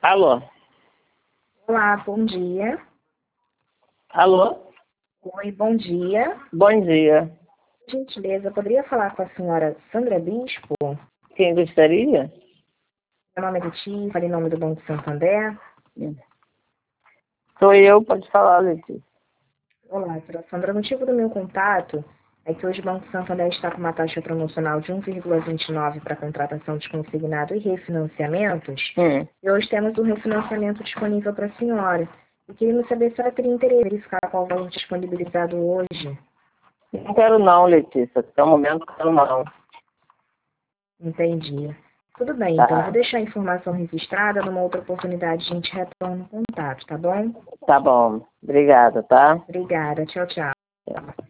Alô? Olá, bom dia. Alô? Oi, bom dia. Bom dia. Por gentileza, poderia falar com a senhora Sandra Bispo? Quem gostaria? Meu nome é Letícia, falei em nome do Banco Santander. Sou eu, pode falar, Letícia. Olá, senhora Sandra. O motivo do meu contato é que hoje o Banco Santander está com uma taxa promocional de 1,29 para contratação de consignado e refinanciamentos. E hoje temos um refinanciamento disponível para a senhora. E queríamos saber se ela teria interesse em verificar qual o valor disponibilizado hoje. Não quero não, Letícia. Até o momento não quero não. Entendi. Tudo bem, Tá. então eu vou deixar a informação registrada. Numa outra oportunidade a gente retorna o contato, tá bom? Tá bom. Obrigada, tá? Obrigada. Tchau, tchau.